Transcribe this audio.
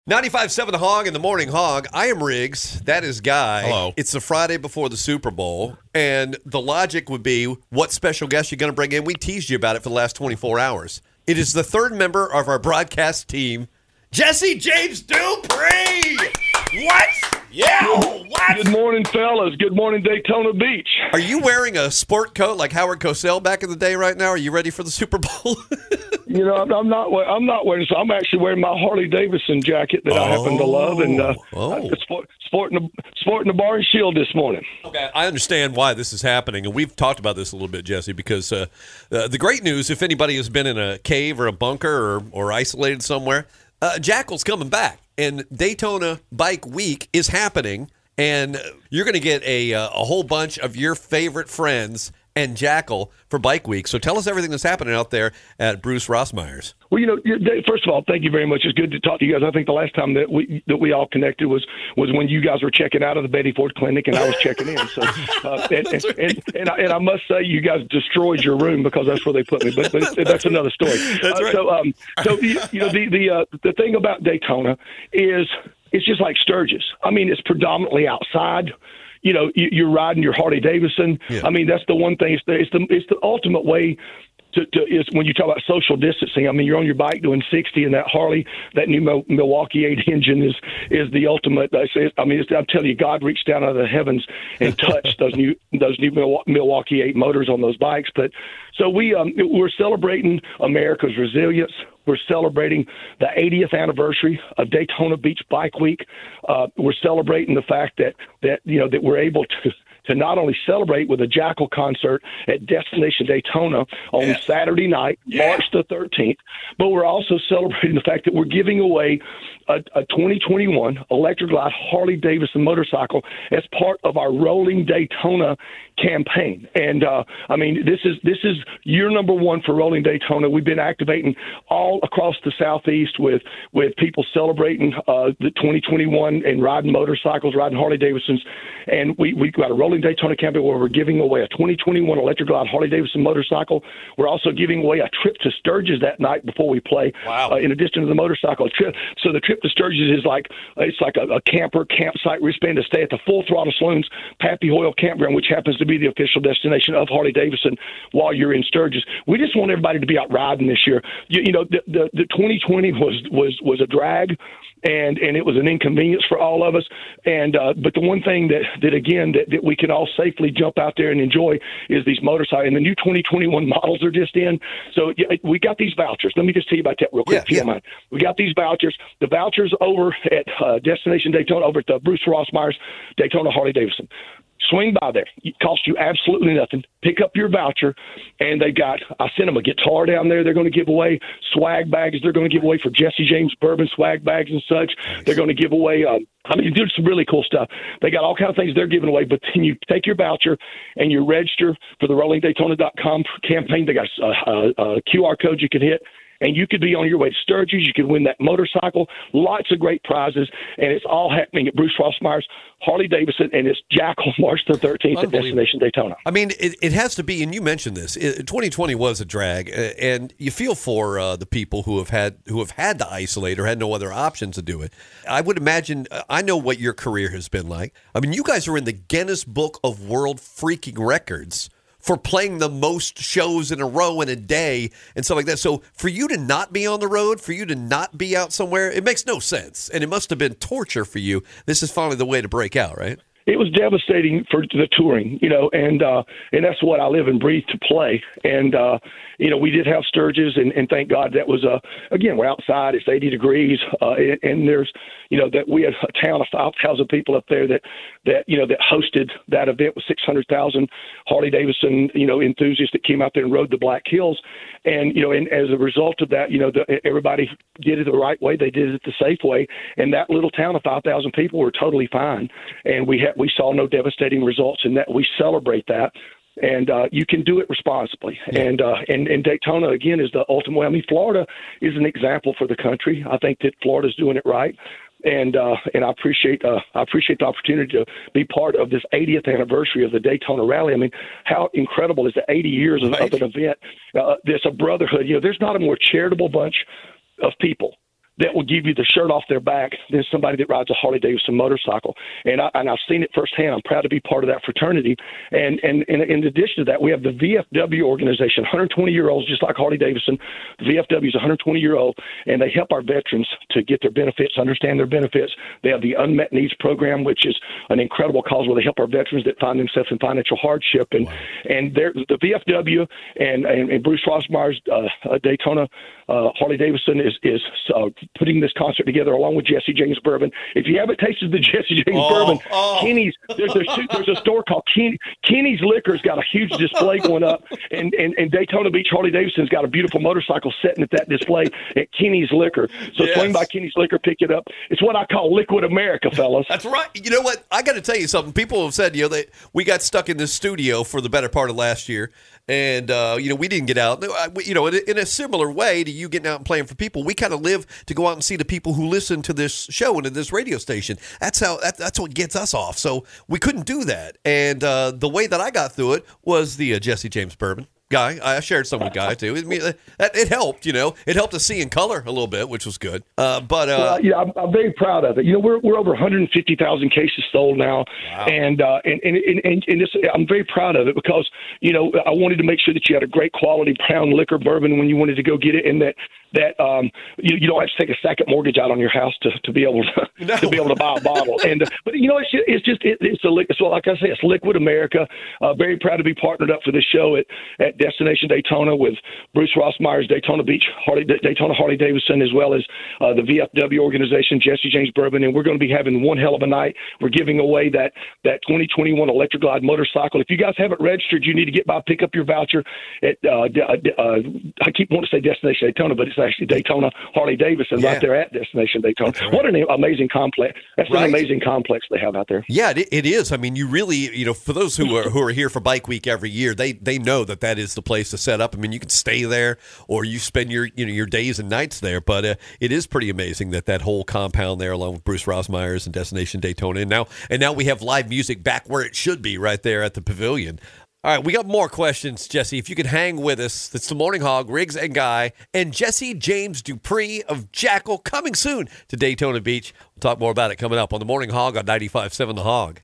95.7 The Hog and the Morning Hog. I am Riggs. That is Guy. Hello. It's the Friday before the Super Bowl, and the logic would be, what special guest you're going to bring in? We teased you about it for the last 24 hours. It is the third member of our broadcast team, Jesse James Dupree. What? Yeah. What? Good morning, fellas. Good morning, Daytona Beach. Are you wearing a sport coat like Howard Cosell back in the day right now? Are you ready for the Super Bowl? You know, I'm not wearing. So I'm actually wearing my Harley Davidson jacket that I happen to love, and sporting the bar and shield this morning. Okay, I understand why this is happening, and we've talked about this a little bit, Jesse, because the great news, if anybody has been in a cave or a bunker or isolated somewhere, Jackal's coming back, and Daytona Bike Week is happening, and you're going to get a whole bunch of your favorite friends and Jackal for Bike Week. So tell us everything that's happening out there at Bruce Rossmeyer's. Well, you know, first of all, thank you very much. It's good to talk to you guys. I think the last time that we all connected was when you guys were checking out of the Betty Ford Clinic and I was checking in. So, and I must say, you guys destroyed your room because that's where they put me. But that's another story. That's right. So you know, the thing about Daytona is it's just like Sturgis. I mean, it's predominantly outside. You know, you're riding your Harley Davidson. Yeah. I mean, that's the one thing. It's the ultimate way to is when you talk about social distancing. I mean, you're on your bike doing 60, and that Harley, that new Milwaukee 8 engine is the ultimate. I mean, I'm telling you, God reached down out of the heavens and touched those new Milwaukee 8 motors on those bikes. But so we're celebrating America's resilience. We're celebrating the 80th anniversary of Daytona Beach Bike Week. We're celebrating the fact that we're able to not only celebrate with a Jackal concert at Destination Daytona on Saturday night, March the 13th, but we're also celebrating the fact that we're giving away a 2021 Electra Glide Harley Davidson motorcycle as part of our Rolling Daytona campaign. And I mean, this is year number one for Rolling Daytona. We've been activating all across the Southeast with people celebrating the 2021 and riding motorcycles, riding Harley Davidsons. And we've got a Rolling Daytona campaign where we're giving away a 2021 Electra Glide Harley Davidson motorcycle. We're also giving away a trip to Sturgis that night before we play. Wow. In addition to the motorcycle trip. So the trip to Sturgis is like a camper campsite wristband to stay at the Full Throttle Saloons Pappy Hoyle Campground, which happens to be the official destination of Harley Davidson while you're in Sturgis. We just want everybody to be out riding this year. You know, the 2020 was a drag. And it was an inconvenience for all of us. And but the one thing that we can all safely jump out there and enjoy is these motorcycles. And the new 2021 models are just in. So we got these vouchers. Let me just tell you about that real quick, if you don't mind. We got these vouchers. The vouchers over at Destination Daytona, over at the Bruce Rossmeyer's Daytona Harley Davidson. Swing by there. It costs you absolutely nothing. Pick up your voucher, and I sent them a guitar down there. They're going to give away swag bags. They're going to give away for Jesse James Bourbon swag bags and such. Nice. They're going to give away, do some really cool stuff. They got all kinds of things they're giving away, but then you take your voucher and you register for the RollingDaytona.com campaign. They got a QR code you can hit. And you could be on your way to Sturgis. You could win that motorcycle. Lots of great prizes. And it's all happening at Bruce Rossmeyer's Harley Davidson, and it's Jackal March the 13th at Destination Daytona. I mean, it has to be, and you mentioned this. 2020 was a drag, and you feel for the people who have had to isolate or had no other options to do it. I would imagine, I know what your career has been like. I mean, you guys are in the Guinness Book of World Freaking Records for playing the most shows in a row in a day and stuff like that. So for you to not be on the road, for you to not be out somewhere, it makes no sense. And it must have been torture for you. This is finally the way to break out, right? It was devastating for the touring, and that's what I live and breathe to play. And, we did have Sturgis, and thank God that was, again, we're outside, it's 80 degrees, and there's, that we had a town of 5,000 people up there that hosted that event with 600,000 Harley Davidson, enthusiasts that came out there and rode the Black Hills. And, and as a result of that, everybody did it the right way. They did it the safe way. And that little town of 5,000 people were totally fine. And we saw no devastating results in that. We celebrate that. And you can do it responsibly. And Daytona, again, is the ultimate way. I mean, Florida is an example for the country. I think that Florida's doing it right. And I appreciate the opportunity to be part of this 80th anniversary of the Daytona Rally. I mean, how incredible is the 80 years of an event? There's a brotherhood. There's not a more charitable bunch of people that will give you the shirt off their back than somebody that rides a Harley-Davidson motorcycle. And I've seen it firsthand. I'm proud to be part of that fraternity. And in addition to that, we have the VFW organization, 120-year-olds, just like Harley-Davidson. VFW is 120-year-old, and they help our veterans to get their benefits, understand their benefits. They have the Unmet Needs Program, which is an incredible cause where they help our veterans that find themselves in financial hardship. And the VFW and Bruce Rossmeyer's Daytona Harley-Davidson is putting this concert together along with Jesse James Bourbon. If you haven't tasted the Jesse James Bourbon, Kenny's, there's a store called Kenny's Liquor's got a huge display going up, and Daytona Beach Harley-Davidson's got a beautiful motorcycle sitting at that display at Kenny's Liquor. So swing by Kenny's Liquor, pick it up. It's what I call Liquid America, fellas. That's right. You know what? I got to tell you something. People have said, that we got stuck in this studio for the better part of last year, and we didn't get out. In a similar way to you getting out and playing for people, we kind of live to go out and see the people who listen to this show and to this radio station. That's what gets us off. So we couldn't do that. And the way that I got through it was the Jesse James Bourbon guy. I shared some with Guy too. It helped. It helped to see in color a little bit, which was good. I'm very proud of it. We're over 150,000 cases sold now, wow. and I'm very proud of it because I wanted to make sure that you had a great quality brown liquor bourbon when you wanted to go get it, and that you don't have to take a second mortgage out on your house to be able to buy a bottle. And but like I say, it's Liquid America. Very proud to be partnered up for this show at Destination Daytona with Bruce Rossmeyer's Daytona Beach Daytona Harley-Davidson, as well as the VFW organization, Jesse James Bourbon, and we're going to be having one hell of a night. We're giving away that 2021 Electric Glide motorcycle. If you guys haven't registered, you need to get by, pick up your voucher at I keep wanting to say Destination Daytona, but it's actually Daytona Harley-Davidson right there at Destination Daytona. Right. What an amazing complex. That's an amazing complex they have out there. Yeah, it is. I mean, you really, for those who are here for Bike Week every year, they know that is the place to set up. I mean, you can stay there or you spend your days and nights there, but it is pretty amazing that whole compound there, along with Bruce Rossmeyer's and Destination Daytona, and now we have live music back where it should be, right there at the pavilion. All right, we got more questions, Jesse. If you could hang with us, it's the Morning Hog, Riggs and Guy, and Jesse James Dupree of Jackal coming soon to Daytona Beach. We'll talk more about it coming up on the Morning Hog on 95.7 The Hog.